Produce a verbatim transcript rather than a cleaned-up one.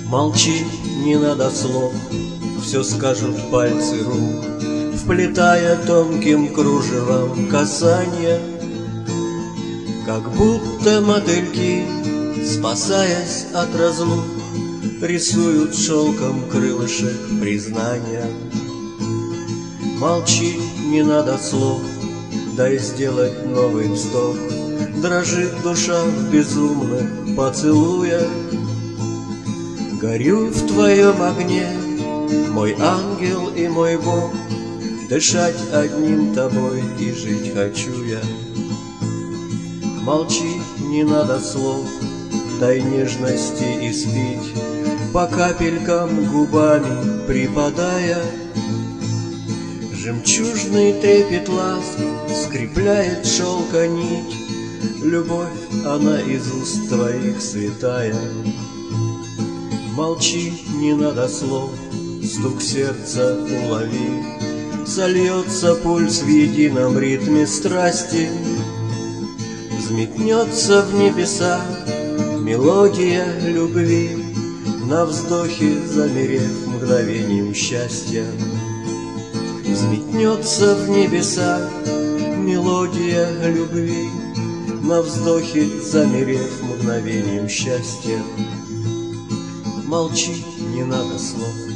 Молчи, не надо слов, все скажут пальцы рук, вплетая тонким кружевом касания, как будто мотыльки, спасаясь от разлук, рисуют шелком крылышек признания. Молчи, не надо слов, дай сделать новый вздох, дрожит душа в безумных поцелуях. Горю в твоем огне, мой ангел и мой Бог, дышать одним тобой и жить хочу я. Молчи, не надо слов, дай нежности испить, по капелькам губами припадая. Жемчужный трепет ласк скрепляет шелка нить, любовь, она из уст твоих святая. Молчи, не надо слов, стук сердца улови, сольется пульс в едином ритме страсти, взметнется в небеса мелодия любви, на вздохе замерев мгновением счастья. Взметнется в небеса мелодия любви, на вздохе замерев мгновением счастья. Молчи, не надо слов.